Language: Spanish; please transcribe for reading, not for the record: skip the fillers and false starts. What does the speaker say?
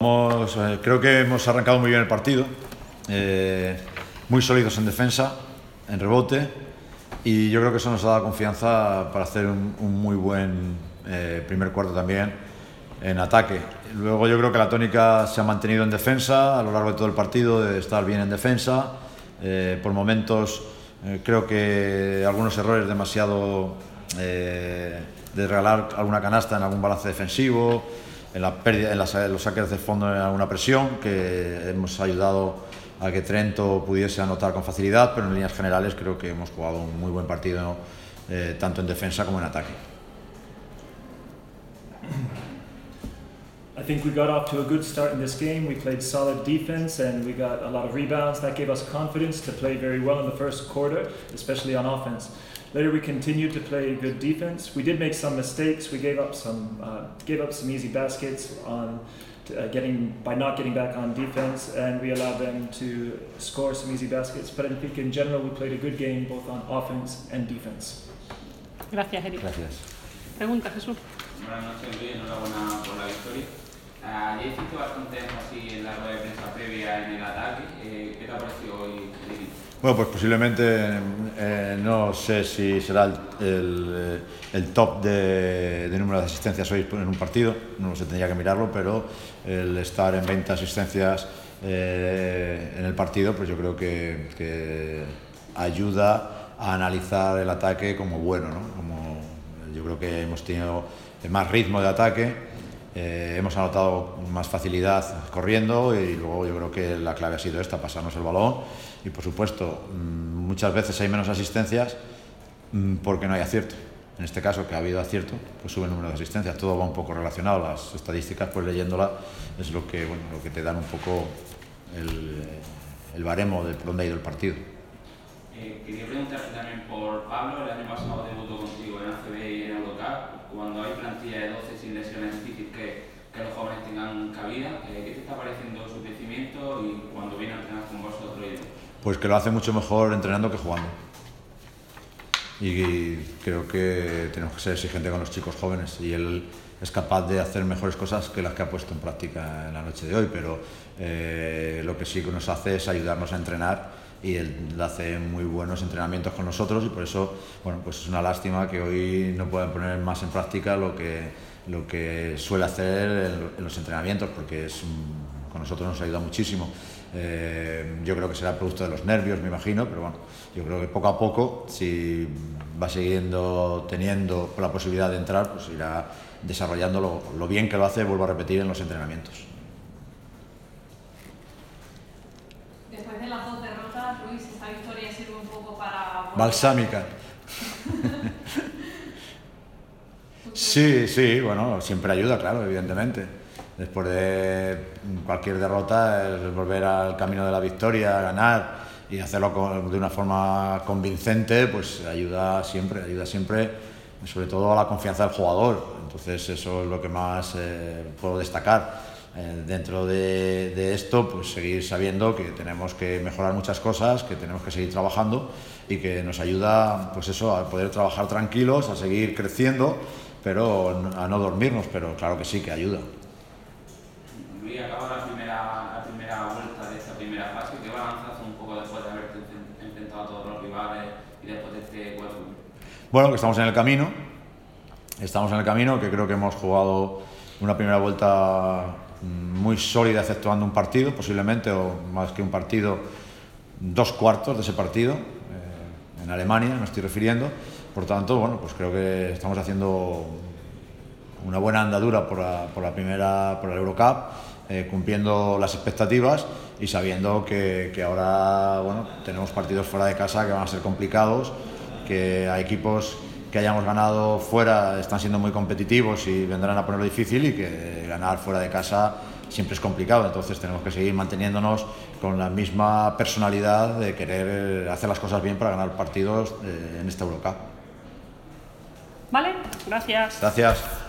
Creo que hemos arrancado muy bien el partido, muy sólidos en defensa, en rebote, y yo creo que eso nos ha dado confianza para hacer un muy buen primer cuarto también en ataque. Luego yo creo que la tónica se ha mantenido en defensa a lo largo de todo el partido, de estar bien en defensa. Por momentos creo que algunos errores demasiado de regalar alguna canasta en algún balance defensivo, en la pérdida, en los saques de fondo en alguna presión, que hemos ayudado a que Trento pudiese anotar con facilidad, pero en líneas generales creo que hemos jugado un muy buen partido, ¿no? Tanto en defensa como en ataque. I think we got off to a good start in this game. We played solid defense and we got a lot of rebounds. That gave us confidence to play very well in the first quarter, especially on offense. Later we continued to play good defense. We did make some mistakes. We gave up some easy baskets on by not getting back on defense, and we allowed them to score some easy baskets. But I think in general we played a good game both on offense and defense. Gracias, Eric. Gracias. Pregunta, Jesús. Buenas noches, Luis. Enhorabuena por la victoria. Ayer hiciste bastante énfasis en la rueda de prensa previa en el ataque. ¿Qué te ha parecido hoy el equipo? Bueno, pues posiblemente no sé si será el top de número de asistencias hoy en un partido, no se tendría que mirarlo, pero el estar en 20 asistencias en el partido, pues yo creo que ayuda a analizar el ataque como bueno, ¿no? Yo creo que hemos tenido más ritmo de ataque. Hemos anotado más facilidad corriendo y luego yo creo que la clave ha sido esta, pasarnos el balón y por supuesto muchas veces hay menos asistencias porque no hay acierto. En este caso que ha habido acierto, pues sube el número de asistencias, todo va un poco relacionado, las estadísticas pues leyéndolas es lo que te dan un poco el baremo de por dónde ha ido el partido. Quería preguntarte también por Pablo. El año pasado debutó contigo en ACB y en Eurocup. Cuando hay plantilla de 12 sin lesiones es difícil que los jóvenes tengan cabida. ¿Qué te está pareciendo su crecimiento y cuando viene a entrenar con vosotros? Pues que lo hace mucho mejor entrenando que jugando. Y creo que tenemos que ser exigentes con los chicos jóvenes y él es capaz de hacer mejores cosas que las que ha puesto en práctica en la noche de hoy, pero lo que sí que nos hace es ayudarnos a entrenar y él hace muy buenos entrenamientos con nosotros y por eso, bueno, pues es una lástima que hoy no puedan poner más en práctica lo que suele hacer en los entrenamientos, porque con nosotros nos ayuda muchísimo. Yo creo que será producto de los nervios, me imagino, pero bueno, yo creo que poco a poco, si va siguiendo teniendo la posibilidad de entrar, pues irá desarrollando lo bien que lo hace, vuelvo a repetir, en los entrenamientos. Después de las 2 derrotas, Luis, esta victoria sirve un poco para... Balsámica. Sí, bueno, siempre ayuda, claro, evidentemente. Después de cualquier derrota, el volver al camino de la victoria, ganar y hacerlo de una forma convincente, pues ayuda siempre, sobre todo a la confianza del jugador. Entonces eso es lo que más puedo destacar. Dentro de esto, pues seguir sabiendo que tenemos que mejorar muchas cosas, que tenemos que seguir trabajando y que nos ayuda, pues eso, a poder trabajar tranquilos, a seguir creciendo, pero a no dormirnos, pero claro que sí, que ayuda. Luis, acaba la primera vuelta de esta primera fase. ¿Qué balance hace un poco después de haberte enfrentado a todos los rivales y después de este 4-1? Bueno, que estamos en el camino, que creo que hemos jugado una primera vuelta muy sólida, exceptuando un partido, posiblemente, o más que un partido, 2 cuartos de ese partido, en Alemania, me estoy refiriendo. Por tanto, bueno, pues creo que estamos haciendo una buena andadura por la Eurocup, cumpliendo las expectativas y sabiendo que ahora, bueno, tenemos partidos fuera de casa que van a ser complicados, que hay equipos que hayamos ganado fuera están siendo muy competitivos y vendrán a ponerlo difícil, y que ganar fuera de casa siempre es complicado. Entonces tenemos que seguir manteniéndonos con la misma personalidad de querer hacer las cosas bien para ganar partidos en esta Eurocup. Vale, gracias. Gracias.